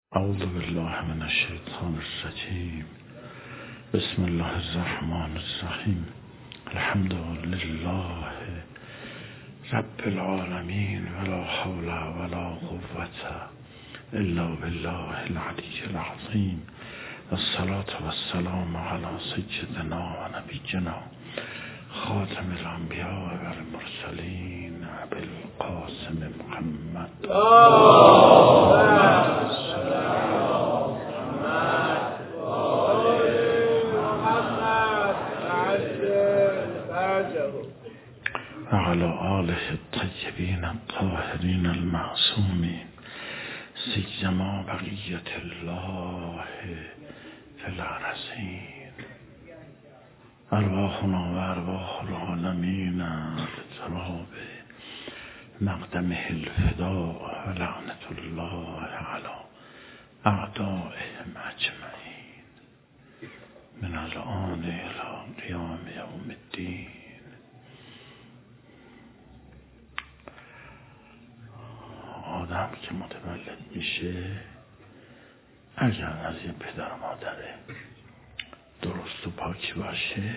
اعوذ بالله من الشیطان الرجیم. بسم الله الرحمن الرحیم. الحمد لله رب العالمین ولا حول ولا قوة الا بالله العلی العظیم. والصلاة والسلام علی سیدنا و نبینا خاتم الانبیاء و المرسلین ابی القاسم محمد و علی آله الطیبین الطاهرین المعصومین سیما بقیة الله فی الارضین. ارواحنا و ارواح العالمین لتراب مقدمه الفداء و لعنت الله علی اعدائهم اجمعین من الآن الی قیام یوم الدین. آدم که متولد میشه اگر از یه پدر و مادر درست و پاکی باشه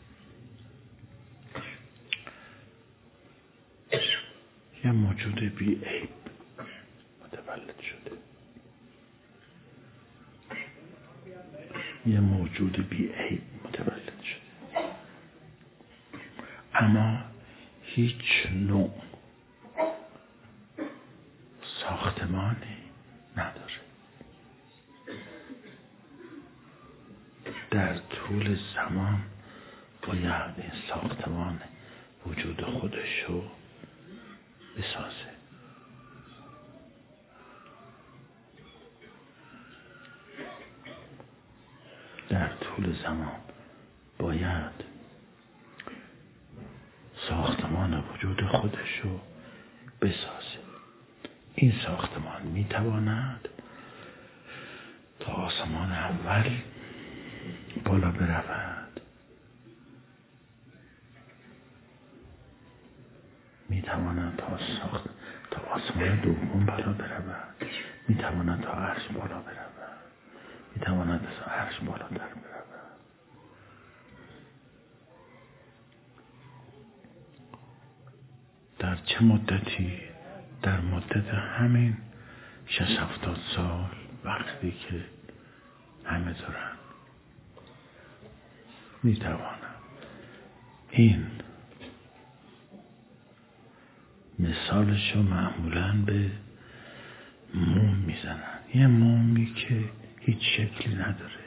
یه موجود بی عیب متولد شده، یه موجود بی عیب متولد شده، اما هیچ نوع ساختمانی نداره. در طول زمان باید این ساختمان وجود خودشو بسازه. در طول زمان باید ساختمان وجود خودشو بسازه. این ساختمان میتواند تا آسمان اول بالا برود، میتواند تا آسمان دوم بالا برود، میتواند تا عرش بالا برود، میتواند از عرش بالاتر برود. در چه مدتی؟ در مدت همین 60-70 سال وقتی که همه دارن میتوانم. این مثالشو معمولاً به موم میزنن. یه مومی که هیچ شکلی نداره،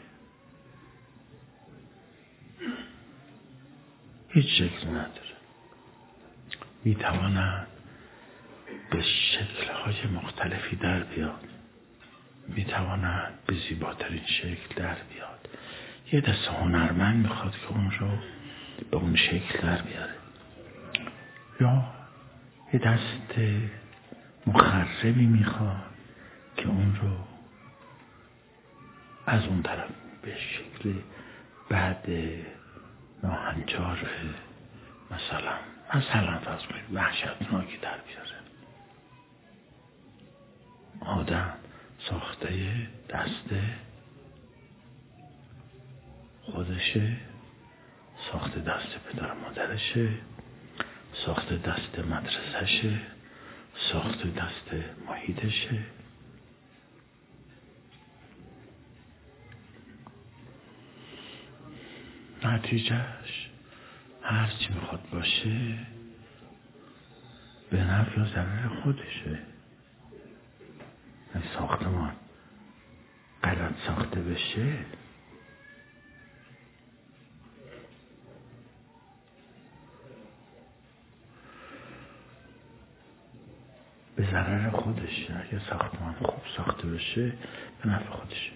هیچ شکلی نداره، میتواند به شکل‌های مختلفی در بیاد، میتواند به زیباترین شکل در بیاد. یه دست هنرمند میخواد که اون رو به اون شکل در بیاره، یا یه دست مخربی میخواد که اون رو از اون طرف به شکل بعد ناهنجار مثلا فرض کنید وحشتناکی در بیاره. آدم ساخته دست خودشه، ساخته دست پدر مادرشه، ساخته دست مدرسهشه، ساخته دست محیطشه. نتیجهش هرچی میخواد باشه به نفع یا ضرر خودشه. این ساختمان غلط ساخته بشه به ضرر خودشه، اگه ساختمان خوب ساخته بشه به نفع خودشه.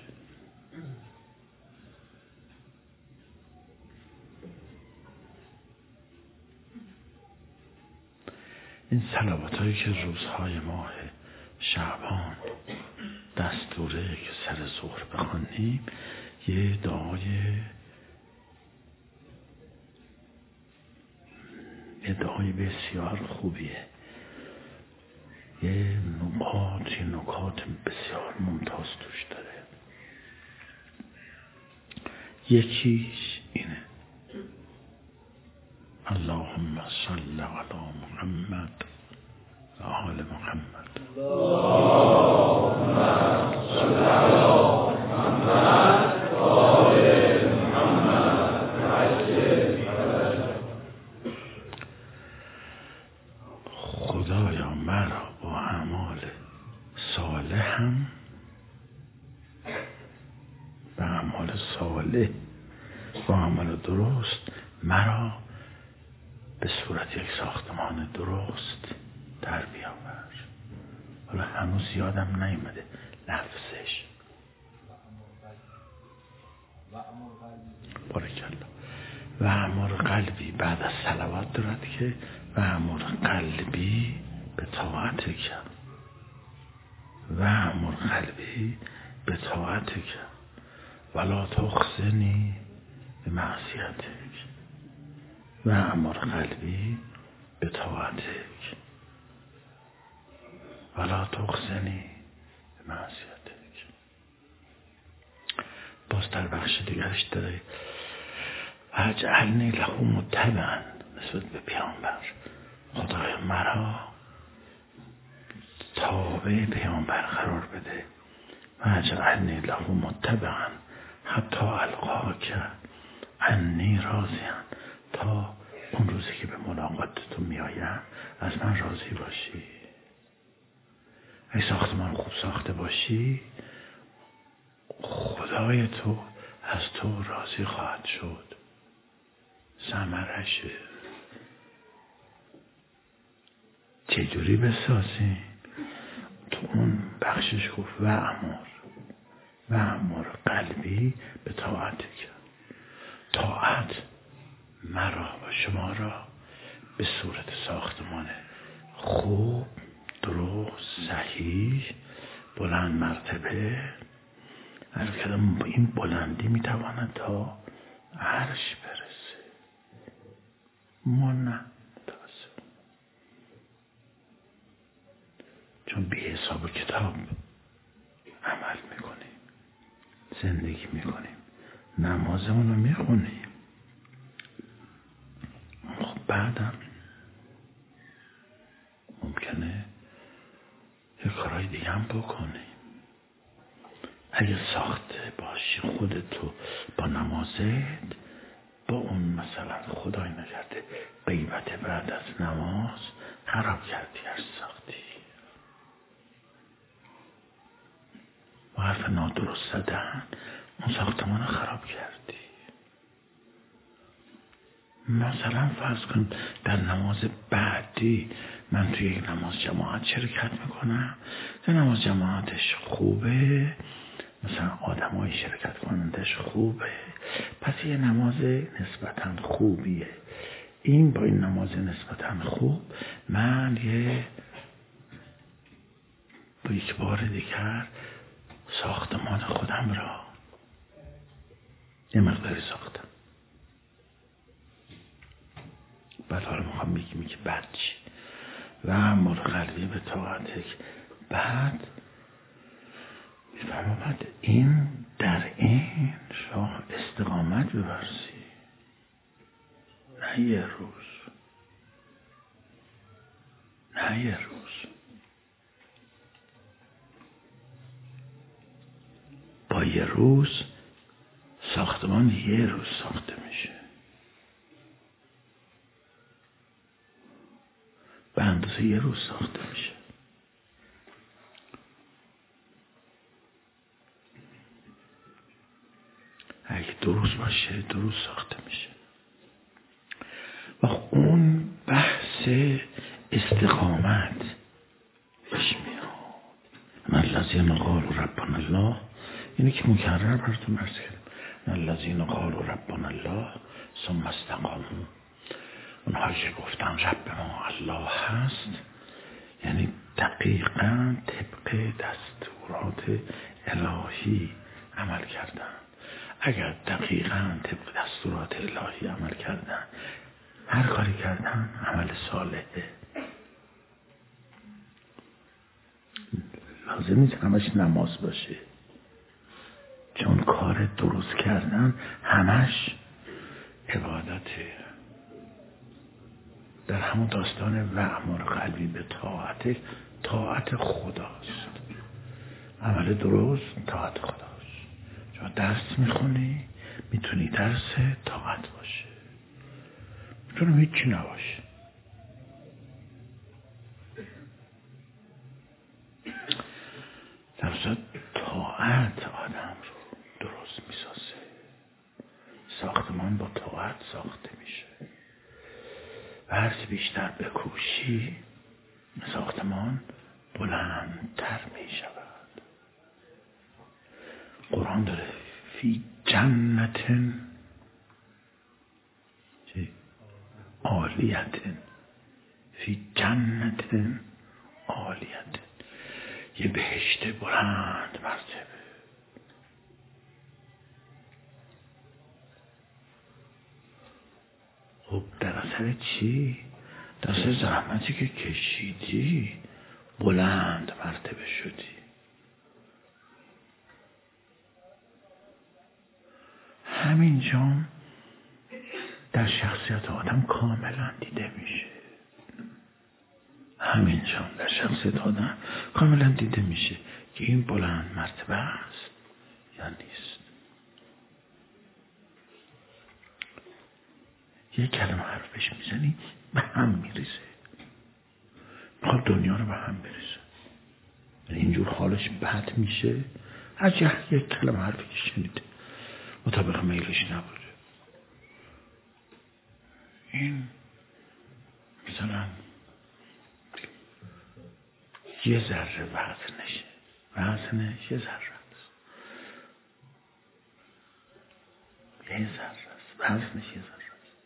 این صلوات هایی که روزهای ماه شعبان دستوره که سر ظهر بخونیم یه دعای بسیار خوبیه. یه نکات بسیار ممتاز توش داره. یکیش اینه: اللهم صل علی محمد و آل محمد. اللهم صل علی محمد و آل محمد. خدایا مرا با اعمال صالحم، با اعمال صالح، با اعمال درست مرا به صورت یک ساختمان درست در بیاور. حالا هنوز یادم نیامده لفظش. بارکالله. و امر قلبی بعد از صلوات دارد که و امر قلبی به طاعتک، و امر قلبی به طاعتک ولا تخزنی به معصیتک، و امر قلبی به طاعتک ولا تخزنی به معصیتک. باز در بخش دیگرش داره: اجعلنی له متبعا، نسبت به پیامبر، خدای مرا تابع پیامبر قرار بده. و اجعلنی له متبعا حتی القاک عنی راضیا، تا اون روزی که به ملاقات تو میایم از من راضی باشی. اگه ساختمان خوب ساخته باشی، خدای تو از تو راضی خواهد شد. ثمرشه. چجوری بسازی؟ تو اون بخشش گفت و امر قلبی به طاعت کرد. طاعت مرا و شما را به صورت ساختمان خوب، درست، صحیح، بلند مرتبه، هر کدام با این بلندی میتواند تا عرش برسه. ما نه، متاسف، چون بی حساب کتاب عمل میکنیم، زندگی میکنیم، نمازمون رو میخونیم، خب بعدم ممکنه یه کارهای دیگه هم بکنیم. اگه ساخته باشی خودتو با نمازت، با اون مثلا خدای نکرده غیبت بعد از نماز خراب کردی، هر ساختی با حرف نادرست زدن اون ساختمان خراب کردی. مثلا فرض کن در نماز بعدی من توی یک نماز جماعت شرکت میکنم، در نماز جماعتش خوبه، مثلا آدمای شرکت کنندش خوبه، پس یه نماز نسبتا خوبیه. این با این نماز نسبتا خوب من با یک بار دیگر ساختمان خودم را یه مقداری ساختم. بعد حالا میخوام بگیم که بعد چی؟ و امر قلبی به طاعتک. بعد میفرماید این در این شاه استقامت بورزی، نه یه روز، نه یه روز، با یه روز ساختمان یه روز ساخته میشه، به اندازه یه روز ساخته میشه. اگه درست باشه درست ساخته میشه. و اون بحث استقامت پیش میاد. الذین قالوا ربنا الله، اینی که مکرر براتون عرض کردم، الذین قالوا ربنا الله ثم استقاموا، اونهایی که گفتن رب ما الله هست، یعنی دقیقاً طبق دستورات الهی عمل کردن. اگر دقیقاً طبق دستورات الهی عمل کردن، هر کاری کردن عمل صالحه. لازم نیست همش نماز باشه، چون کار درست کردن همش عبادته. در همون داستان وأمر قلبی به طاعت خداست. عمل درست طاعت خداست. شما درس میخونی، میتونی درس طاعت باشه، میتونم هیچی نباشه. در صورت طاعت آدم رو درست میسازه. ساختمان با طاعت ساخته میشه و هرچی بیشتر بکوشی ساختمان بلندتر میشود. قرآن داره فی جنت عالیت، فی جنت عالیت، یه بهشت بلند مرتبه. خب در اثر چی؟ در اثر زحمتی که کشیدی بلند مرتبه شدی. همینجا در شخصیت آدم کاملا دیده میشه. همینجا در شخصیت آدم کاملا دیده میشه که این بلند مرتبه است یا نیست. یک کلمه حرفش میزنی به هم میریزه، میخواد دنیا رو به هم بریزه. اینجور حالش بد میشه اگر یک کلمه حرفی که شنیده مطابق میلش نبوده. این مثلا یه ذره وزنش یه ذره است، وزنش یه ذره است.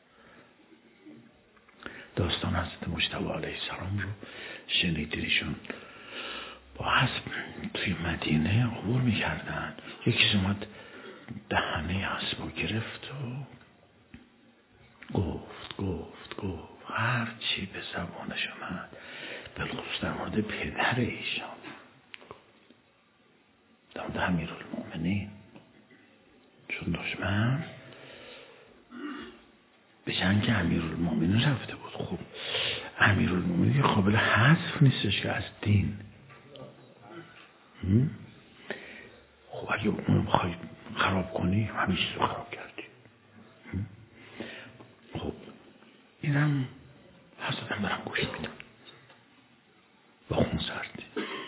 داستان حضرت مجتبی علیه السلام رو شنیدیشون با اسب توی مدینه عبور میکردن. یکی اومد دهنه اسب رو گرفت و گفت هر چی به زبانش اومد، بالخصوص در مورد پدر ایشان، در مورد امیرالمومنین، چون دشمن به جنگ امیرالمومنین رفته بود. خب امیرالمومنین قابل حذف نیستش که از دین. خب اگه اونو بخوای خراب کنی همه چیز رو خراب کردی. خب اینم حسدم برم گوش میدم با خون سردی.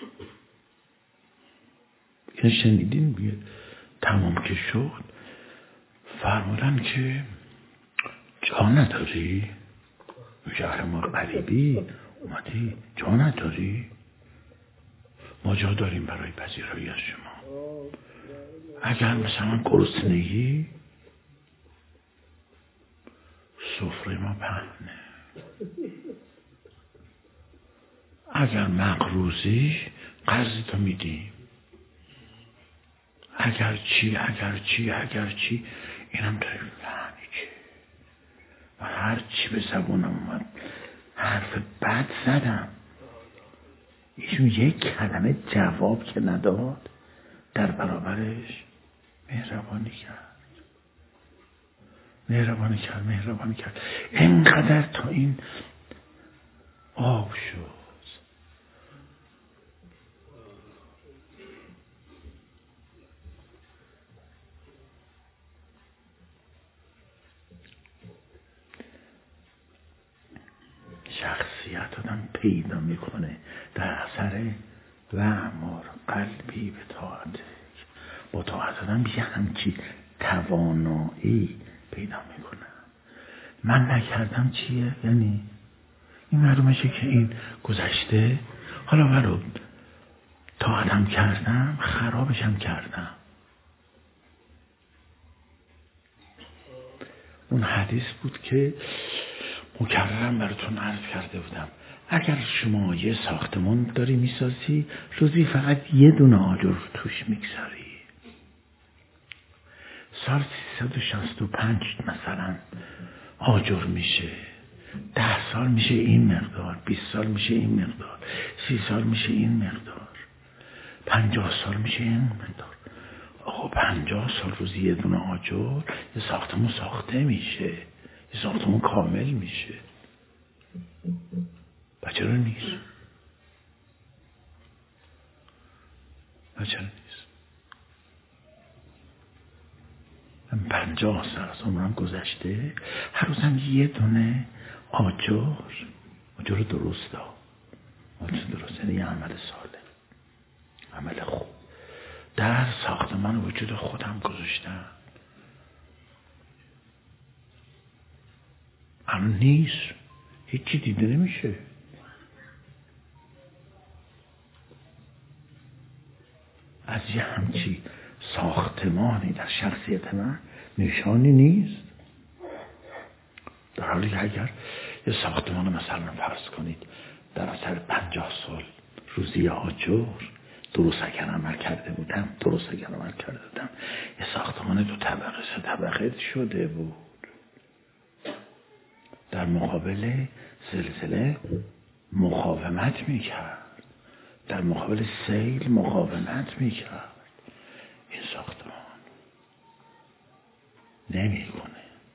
این شنیدین بیه تمام که شد فرمودن که جا نداری؟ شهر ما غریبی اومدی جا نداری؟ ما جا داریم برای پذیرایی از شما. اگر مثلا گرسنگی سفره ما پهنه، اگر مقروضی قرض تو میدیم، اگر چی اینم داریم فهمی که و هر چی به زبونم اومد حرف بد زدم. ایشون یک کلمه جواب که نداد در برابرش مهربانی کرد اینقدر تا این آب شد. شخصیت آدم پیدا میکنه در اثر وأمر قلبی به طاعت. با طاعت آدم یه همچی توانایی پیدا میکنه. من نکردم چیه؟ یعنی این معلومشه که این گذشته، حالا ولو طاعتم کردم خرابشم کردم. اون حدیث بود که مکررم براتون عرض کرده بودم. اگر شما یه ساختمان داری میسازی، روزی فقط یه دونه آجر توش میگذاری، سال 365 مثلا آجر میشه، 10 سال میشه این مقدار، 20 سال میشه این مقدار، 30 سال میشه این مقدار. 50 سال میشه این مقدار. آقا 50 سال روزی یه دونه آجر یه ساختمون ساخته میشه، یه ساختمون کامل میشه. بچه رو نیست، بچه رو نیست. من 50 سال از عمرم گذشته، هر روزم یه دونه آجر درسته، آجر درسته، یعنی عمل صالح، عمل خوب در ساختمان وجود خودم گذاشتم. الان نیست، هیچی دیده نمیشه. از یه همچی ساختمانی در شخصیت من نشانی نیست، در حالی که اگر یه ساختمان مثلا فرض کنید در اثر 50 سال روزی آجر درست اگر عمل کرده بودم، یه ساختمان 2 طبقه 3 طبقه شده بود. در مقابل زلزله مقاومت میکرد، در مقابل سیل مقاومت میکرد. این ساختمان نمیکنه.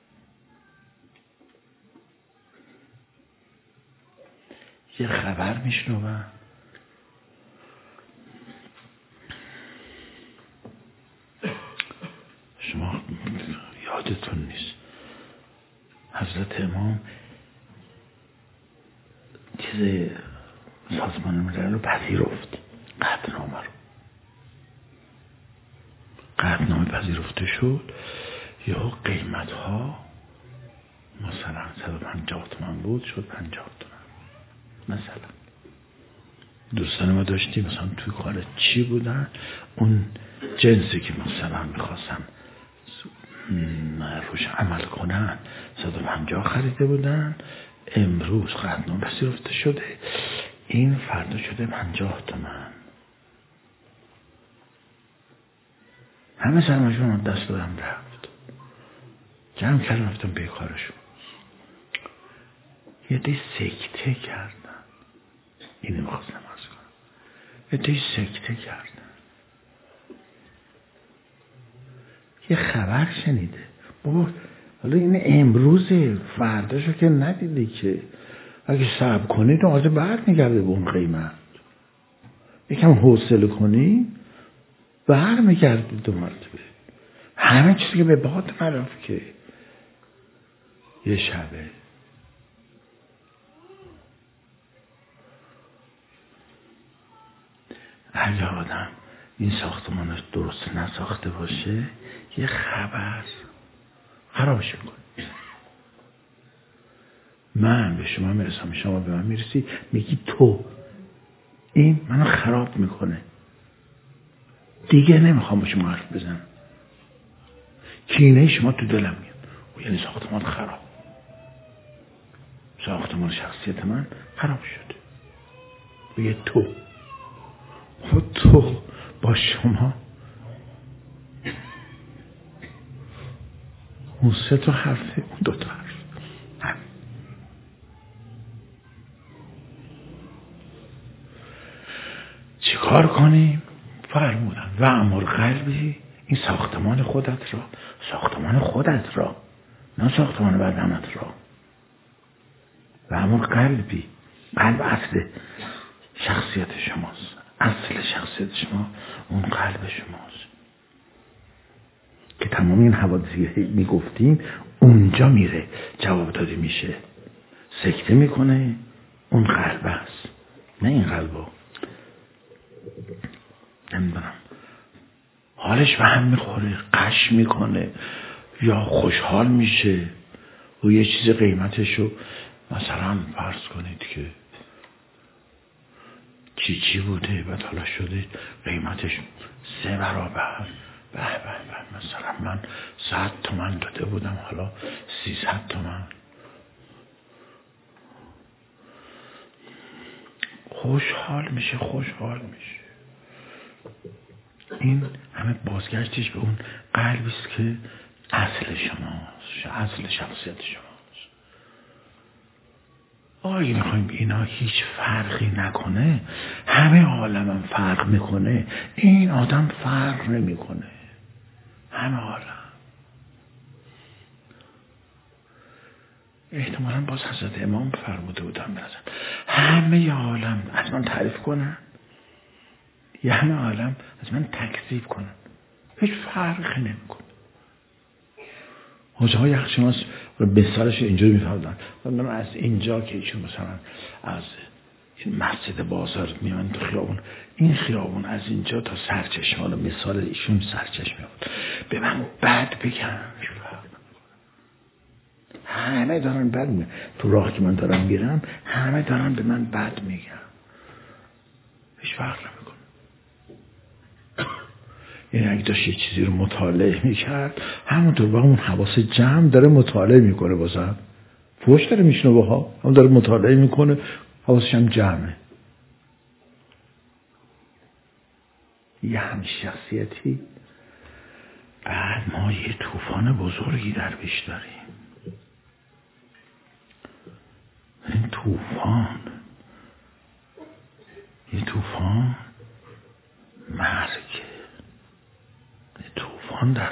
یه خبر میشنوم شما یادتون نیست حضرت امام چیز سازمان ملل رو پذیرفت، قطعنامه پذیرفته شد. یا قیمت ها مثلا 150 تومن بود شد 50 تومن. مثلا دوستان ما داشتیم مثلا توی کار چی بودن، اون جنسی که مثلا میخواستن روش عمل کنن 150 خریده بودن، امروز قطعنامه پذیرفته شده، این فردا شده 50 تومن. همه سرمایه‌شون دست دادم رفت، جمع کردم رفتم به کارشون. یه دی سکته کردن، اینو میخواستم عرض کنم، یه دی سکته کردن. یه خبر شنیده بابا، حالا این امروزه، فرداشو که ندیده که اگه صبر کنی تو آجه برد میگرده به اون قیمت، یکم حوصله کنی بر میگرده 2 مرتبه. همه چیزی که به باد مرفت که یه شبه. اگه آدم این ساختمان رو درست نساخته باشه یه خبر خرابش میکنه. من به شما میرسم، شما به من میرسی، میگی تو این منو خراب میکنه، دیگه نمیخوام با شما حرف بزنم، کینه شما تو دلم میاد. و یعنی ساختمان خراب، ساختمان شخصیت من خراب شده. بگه تو با شما اون 3 تا حرفه، اون 2 تا حرف. چی کار کنیم؟ فرمودن و امر قلبی، این ساختمان خودت را، نه ساختمان بدنت را. و امر قلبی، قلب اصل شخصیت شماست، اصل شخصیت شما اون قلب شماست که تمام این حوادثی میگفتیم اونجا میره جواب داده میشه. سکته میکنه اون قلب است، نه این قلبو. نمیدونم حالش به هم میخوره، قش میکنه یا خوشحال میشه و یه چیز قیمتشو مثلا فرض کنید که چی بوده بعد حالا شده قیمتش 3 برابر. به مثلا من 100 تومن داده بودم حالا 300 تومن. خوشحال میشه. این همه بازگشتش به اون قلبی است که اصل شماست، اصل شخصیت شماست. اگه میخوایم اینا هیچ فرقی نکنه، همه عالم هم فرق میکنه، این آدم فرق نمیکنه. همه عالم احتمالاً باز حضرت امام فرموده بودن برزن همه عالم از من تعریف کنن یا همه عالم از من تکذیب کنن، هیچ فرقی نمیکنه. حوزه های یخشناس مثالش اینجوری میفردن. من از اینجا که ایشون مثلا از این مسجد بازار میان تو خیابون، این خیابون از اینجا تا سرچشمه، مثال ایشون سرچشمه بود، به من بد بگن، همه دارن بد میگن. تو راه که من دارم میرم همه دارن به من بد میگن، هیچ فرق نمیکنه. یعنی اگه داشت یه چیزی رو مطالعه میکرد، همونطور با اون حواس جمع داره مطالعه میکنه، بازم فوش داره میشنه باها، هم داره مطالعه میکنه، حواسش هم جمعه. یه همین شخصیتی. بعد ما یه طوفان بزرگی در پیش داریم. این طوفان یه طوفان مرگ، یه طوفان در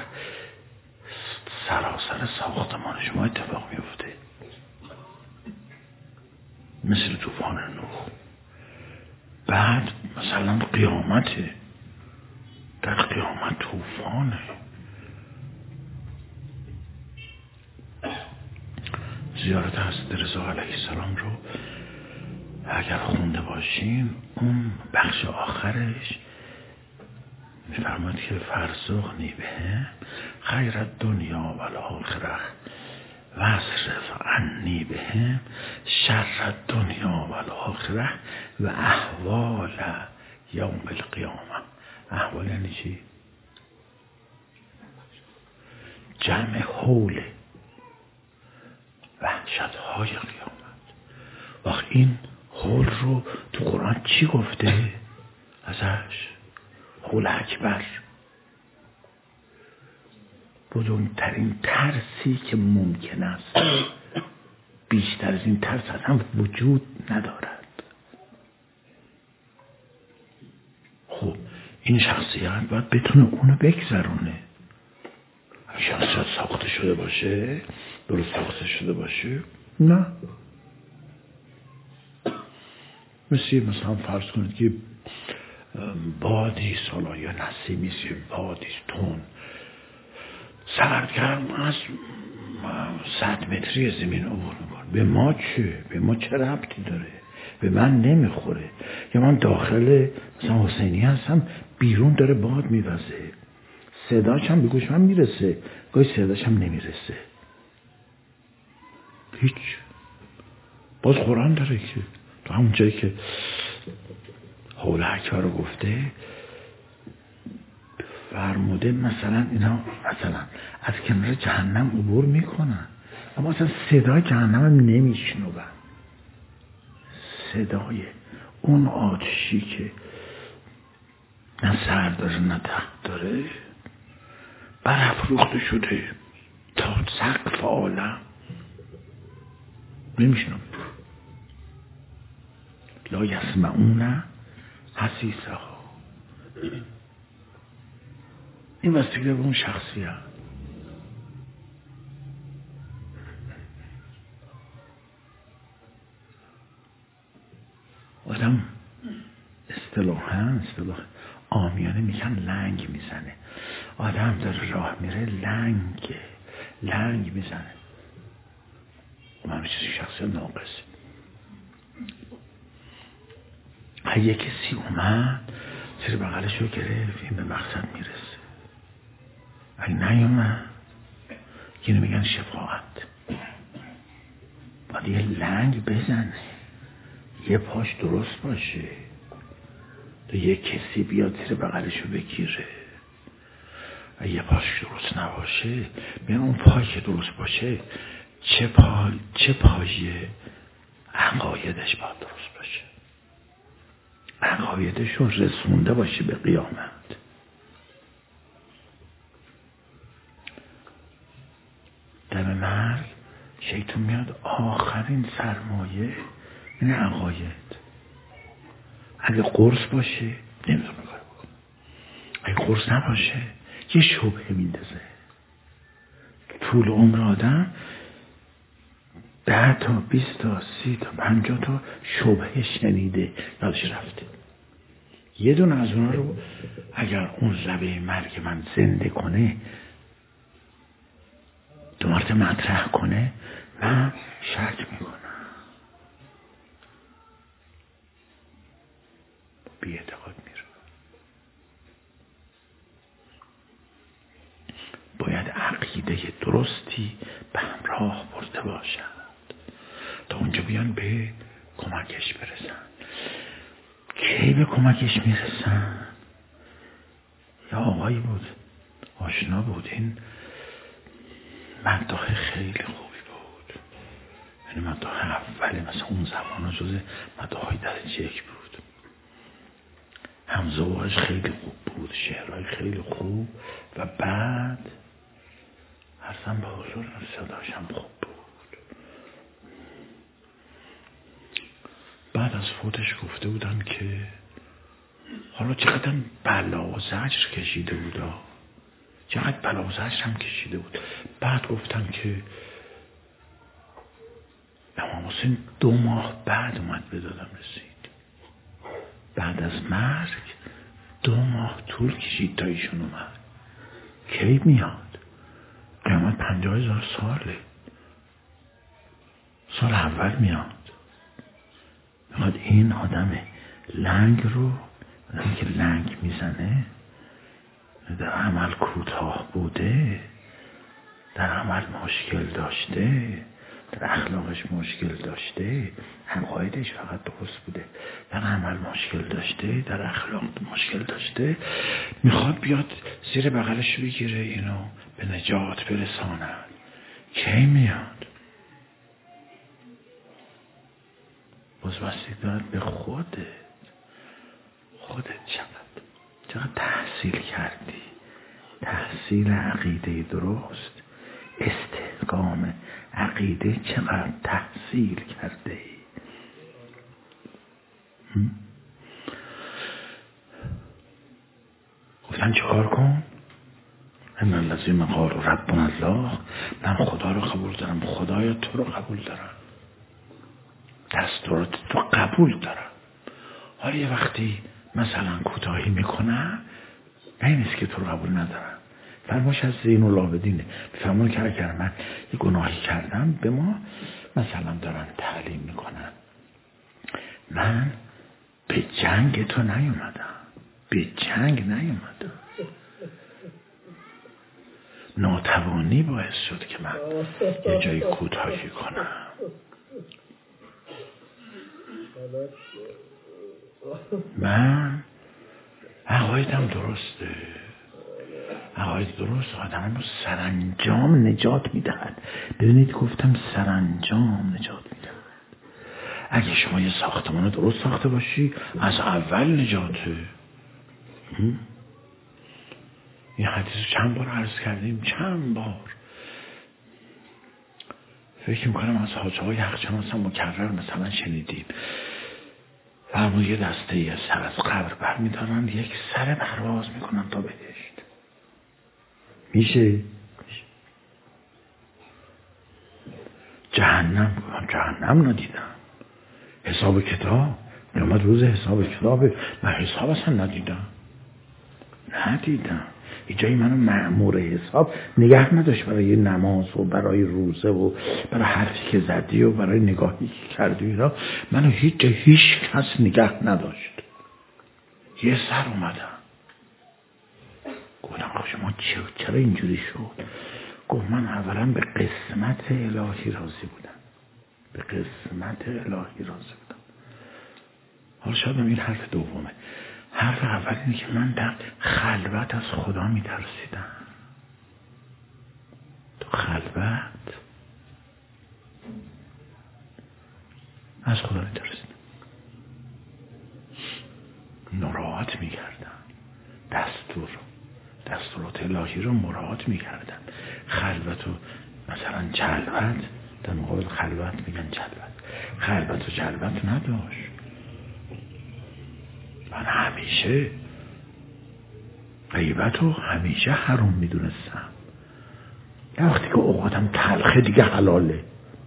سراسر ساختمان شما اتفاق میفته، مثل طوفان نوح. بعد مثلا قیامته، در قیامت طوفانه. زیارت حضرت رضا علیه السلام رو اگر خونده باشیم، اون بخش آخرش میفرماید که فرزقنی به خیر الدنیا و الاخره و اصرف عنی به شر الدنیا و الاخره و احوال یوم القیامه. احوال یعنی چی؟ جمع حول، وحشت های قیامت. وقت این حول رو تو قرآن چی گفته ازش؟ حول اکبر، بزرگترین ترسی که ممکن است، بیشتر از این ترس اصلا وجود ندارد. خب این شخصیت باید بتونه اونو بگذرونه. شخصیت ساخته شده باشه، درست ساخته شده باشه، نه. مثلا فرض کنید که بادی سالا یا نسیمی سی، بادی تون سردگرم از 100 متری زمین عبور میکنه. به ما چه؟ به ما چه ربطی داره؟ به من نمیخوره. یا من داخل مثلا حسینی هستم، بیرون داره باد میوزه، صداش هم به گوش من میرسه، گاهی صداش هم نمیرسه، هیچ. باز قرآن داره که تو همون جایی که حول اکبر رو گفته فرموده مثلا اینا مثلا از کنار جهنم عبور میکنن، اما اصلا صدای جهنم هم نمیشنون. صدای اون آتشی که نه سر داره نه تخت داره، برافروخته شده تا سقف عالم، نمیشنون. لا یسمعون حسیسها. این واسطه به اون شخصیت. آدم اصطلاح عامیانه میگن لنگ میزنه. آدم داره راه میره لنگ میزنه. من چیزی شخصی ناقصه. یه کسی اومد زیر بغلش رو گرفت، این به مقصد میرسه. اگه نیومد اینو میگن شفاعت. باید یه لنگ بزنه، یه پاش درست باشه تو یه کسی بیاد زیر بغلش رو بگیره. یه پاش درست نباشه، میگن اون پای که درست باشه چه پای عقایدش باید درست باشه، عقایدش رو رسونده باشه به قیامت. دم مرگ شیطان میاد آخرین سرمایه این عقاید. اگه قرص باشه نمیتونه کار بکنه، اگه قرص نباشه یه شبهه میندازه. طول عمر آدم 10 تا 20 تا 30 تا 50 تا شبهه شنیده، یادش رفته. یه دونه از اونا رو اگر اون لبه مرگ من زنده کنه، 2 مرتبه مطرح کنه، من شک میکنم، بی اعتقاد میره. باید عقیده درستی به همراه برده باشد تا اونجا بیان به کمکش برسن. کی به کمکش میرسن؟ یا آقایی بود آشنا بود، این مداح خیلی خوبی بود، یعنی مداح اولی مثلا اون زمان ها جز مداحهای درجه 1 بود. همزواج خیلی خوب بود، شعرهای خیلی خوب، و بعد حسن به حضور صداش هم خوب بود. بعد از فوتش گفته بودن که حالا چقدر بلا و زجر کشیده بود، چقدر بلا و زجر هم کشیده بود. بعد گفتن که امام حسین 2 ماه بعد اومد به دادم رسید. بعد از مرگ 2 ماه طول کشید تا ایشون اومد. کی میاد؟ قیامت 50,000 ساله، سال اول میاد. میخواد این آدم لنگ رو، آدمی که لنگ میزنه، در عمل کوتاه بوده، در عمل مشکل داشته، در اخلاقش مشکل داشته، عقایدش فقط درست بوده، در عمل مشکل داشته، در اخلاق مشکل داشته، میخواد بیاد زیر بغلش بگیره اینو به نجات برساند. کی میاد؟ باز بستگی دارد به خودت چقدر تحصیل کردی، تحصیل عقیده درست، استحکام عقیده چقدر تحصیل کرده ای. گفتن چه کار کن؟ ان الذین قالوا ربنا الله، من خدا رو قبول دارم، خدایا تو رو قبول دارم، دستورات تو قبول دارم. حالا یه وقتی مثلا کوتاهی میکنم، این نیست که تو رو قبول ندارم. فرماش از زین العابدینه، فرمان که اگر من یه گناهی کردم به ما مثلا دارن تعلیم میکنن، من به جنگ تو نیومدم، به جنگ نیومدم، ناتوانی باعث شد که من یه جایی کوتاهی کنم. من عقایدم درسته، عقاید درست آدم رو سرانجام نجات میدهد. ببینید گفتم سرانجام نجات میدهد. اگه شما یه ساختمان رو درست ساخته باشی از اول نجاته. این حدیث رو چند بار عرض کردیم، چند بار. فکر میکنم از حاجه های یخچال مثلا مکرر مثلا شنیدیم. فرمون یه دسته یه سر از قبر بر میدارن، یک سر پرواز میکنن تا بهشت. میشه جهنم ندیدم. حساب کتاب قیامت روز حساب کتابه، من حساب اصلا ندیدم. یه جایی منو مأمور حساب نگه نداشت برای نماز و برای روزه و برای حرفی که زدی و برای نگاهی که کردی اینا. منو هیچ کس نگه نداشت. یه سر اومدم گفتم خب شما چرا اینجوری شد؟ گفت من اولا به قسمت الهی راضی بودم، به قسمت الهی راضی بودم. حالا شاید این حرف دومه. حرف اول اینه که من در خلوت از خدا میترسیدم. تو خلوت از خدا میترسیدم، مراعات میکردم، دستورات الهی رو مراعات میکردم. خلوت و مثلا جلوت، در مقابل خلوت میگن جلوت. خلوت و جلوت نداشت. من همیشه غیبت رو همیشه حرام میدونستم. وقتی که اوقاتم تلخه دیگه حلاله.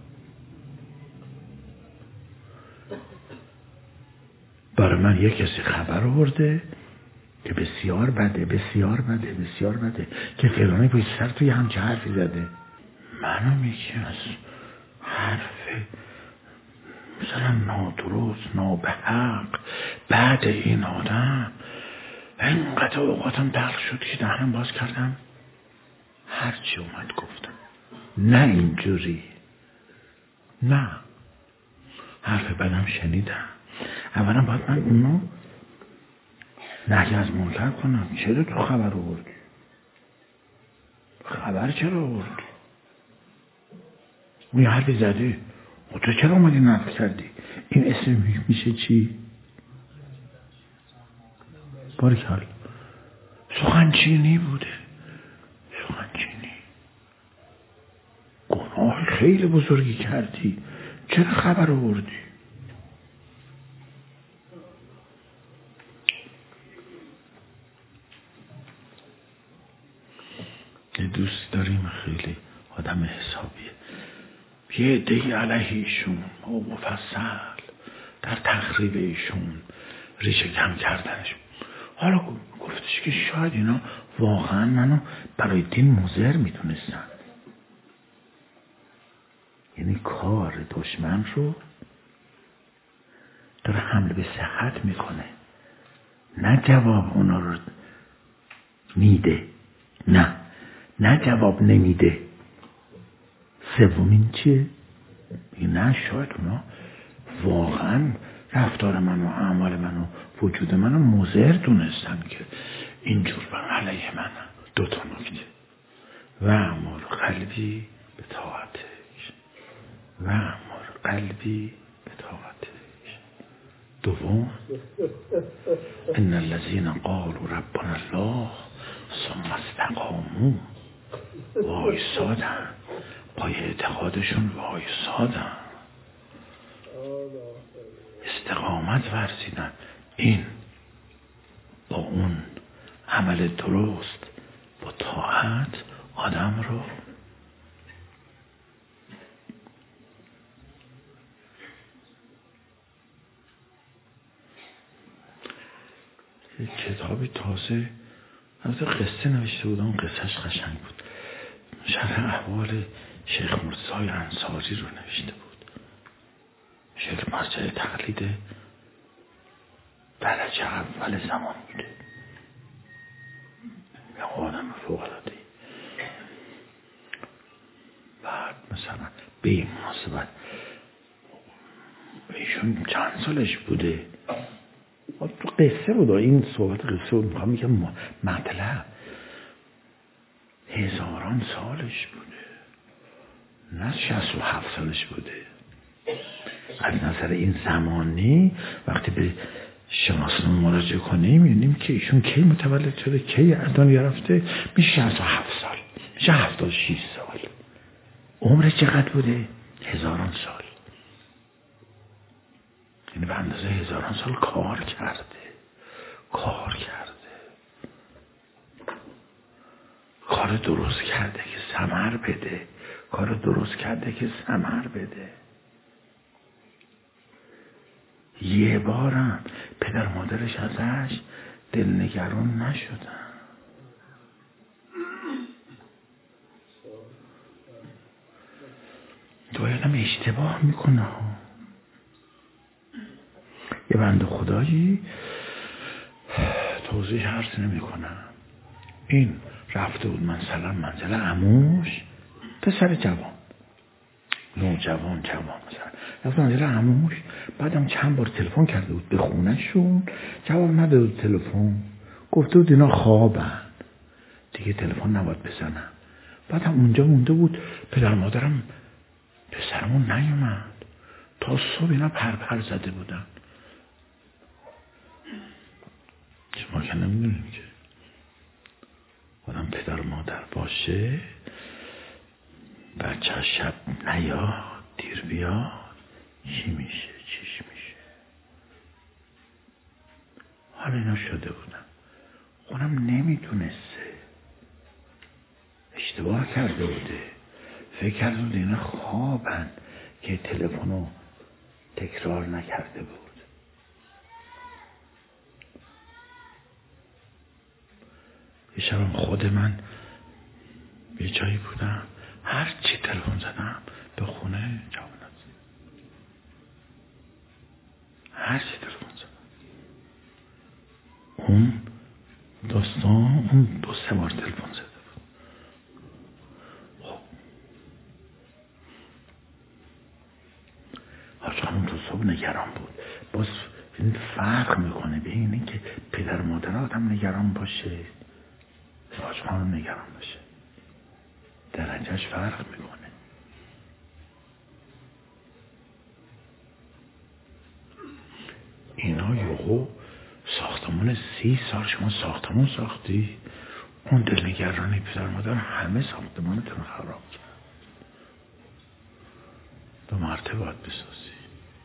برای من یک کسی خبر آورده که بسیار بده، بسیار بده، بسیار بده، که فلانی پشت سر توی همچه حرفی زده. منو میگی از حرف مثلا نادرست، نابحق بعد این آدم. اینقدر اوقاتم تلخ شد که دهنم باز کردم هرچی اومد گفتم. نه اینجوری، نه، حرف بدم شنیدم. اولا باید من اونو نهی از منکر کنم. چرا تو خبر آوردی؟ خبر چرا آوردی؟ اون یه حرفی زدی، تو چرا اومدی نقل کردی؟ این اسم میشه چی؟ باریکلا، سخنچینی بوده. سخنچینی. گناه خیلی بزرگی کردی، چرا خبر آوردی؟ یه دوست داریم خیلی آدم حسابیه، یه عده‌ای علیه ایشون و مفصل در تخریب ایشون، ریشه کم کردنش. حالا گفتش که شاید اینا واقعا منو برای دین مضر میدونستن. یعنی کار دشمن رو داره حمله به صحت میکنه، نه جواب اونا رو میده، نه جواب نمیده. سومین چیه؟ نه، شاید اونا واقعا رفتار من و اعمال من و وجود من رو مضر دونستن که اینجور بر علیه من. دو تا نکته: و امر قلبی به طاعتش، و امر قلبی به طاعتش. دوم: ان الذين قالوا ربنا الله ثم استقاموا، وایسادن، پای اعتقادشون وایسادن، استقامت ورزیدن. این با اون عمل درست، با طاعت آدم رو یک کتابی تازه از قصه نوشته بودم، قصهش قشنگ بود. شرح احوال شیخ مرتضی انصاری رو نوشته بود. شیخ مرجع تقلید درجه اول زمان بوده، یه آدم فوق العاده. بعد مثلا به این مناسبت ایشون چند سالش بوده؟ تو قصه بود، این صحبت قصه بود. میخوام میگم مطلب هزاران سالش بوده، نه 67 سالش بوده. از نظر این زمانی وقتی به شناسنامه مراجعه کنیم میبینیم که ایشون کی متولد شده، کی از دنیا رفته. میشه 67 سال، میشه 76 سال. عمر چقدر بوده؟ هزاران سال. یعنی به اندازه هزاران سال کار کرده. کار درست کرده که ثمر بده. کار درست کرده که ثمر بده. یه بارم پدر مادرش ازش دلنگران نشدن. باید هم اشتباه میکنه. یه بنده خدایی توضیح عرض نمی کنم، این رفته بود مثلا منزل عموش، پسر جوان، نوجوان مثلا رفته منزل عموش. بعدم چند بار تلفن کرده بود به خونهشون، جواب نداده بود تلفن، گفته بود اینا خوابن دیگه تلفن نباید بزنن. بعدم اونجا مونده بود. پدر مادرم پسرمون نیومد تا صبح، اینا پر زده بودن. ما که نمیدونیم که آدم پدر مادر باشه، بچه شب نیاد دیر بیاد، چی میشه چیش میشه. حالا اینا شده بودم، اونم نمیدونسته، اشتباه کرده بوده، فکر کرده بوده اینا خوابن که تلفنو تکرار نکرده بود. یه شبم خود من یه جایی بودم، هر چی تلفن زدم به خونه جواب نداد، هر چی تلفن زدم. اون دوستان اون 2-3 بار تلفن زده بود. خب حاج خانم تو صبح نگران بود. باز این فرق میکنه به اینه که پدر مادر آدم نگران باشه، حاج خانم نگران باشه، درجهش فرق میکنه. اینا یهو ساختمون 30 سال شما ساختمون ساختی، اون دلنگرانی پدر مادر همه ساختمانتون خراب کرد. 2 مرتبه باید بسازی.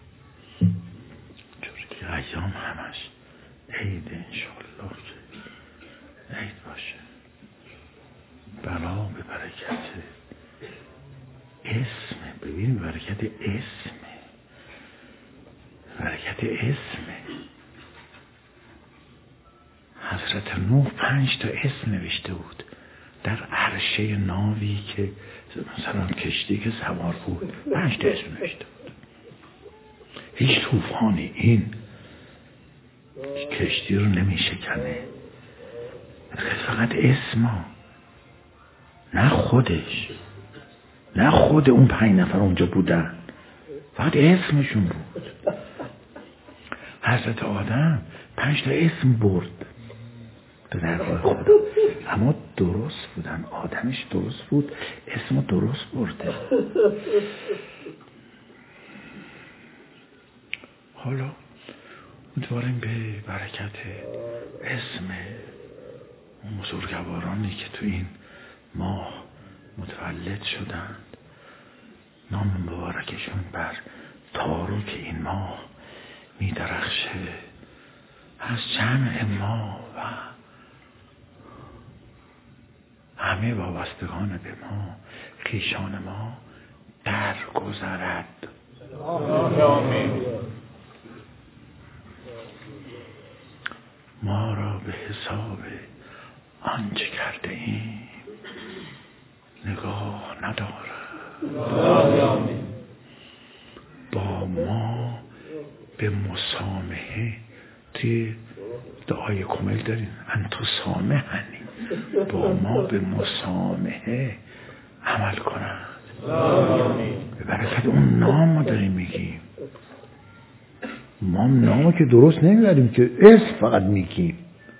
جوری که ایام همش عید، انشالله که عید باشه. بلا به برکت اسمه. ببین برکت اسمه، برکت اسمه. حضرت نوح 5 تا اسم نوشته بود در عرشه ناوی که مثلا کشتی که سوار بود، 5 تا اسم نوشته بود. هیچ طوفانی این کشتی رو نمیشکنه، فقط اسما، نه خودش، نه خود اون 5 نفر اونجا بودن، فقط اسمشون بود. حضرت آدم 5 تا اسم برد به درگاه خدا، اما درست بودن، آدمش درست بود، اسمو درست برده. حالا امیدواریم به برکت اسم اون بزرگوارانی که تو این ماه متولد شدند، نام مبارکشون بر تاروک این ماه می درخشه، از جمع ما و همه وابستگان به ما، خویشان ما درگذرد. آمین. ما را به حساب آنچه کرده ایم نگاه ندارد. آمین. با ما به مسامحه، توی دعای کامل داریم انتو سامحنی، با ما به مسامحه عمل کنند. به برکت اون نام ما داریم میگیم. ما نامو که درست نمیبریم که اسم فقط میگیم.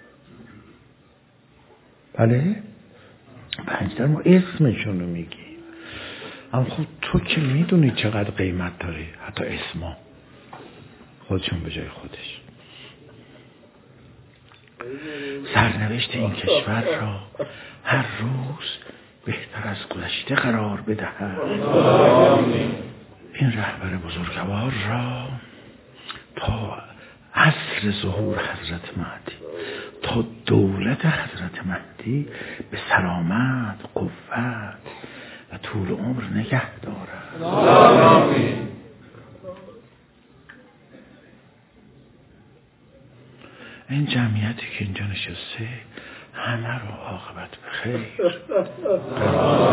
بله 5 تا ما اسمشون رو میگیم. اما خب تو که میدونی چقدر قیمت داره، حتی اسما خودشون به جای خودش. سرنوشت این کشور را هر روز بهتر از گذشته قرار بدهد. این رهبر بزرگوار را تا عصر ظهور حضرت مهدی، تا دولت حضرت مهدی به سلامت، قوت و طول عمر نگه دارد. آمین. این جمعیتی که اینجا نشسته همه رو عاقبت بخیر.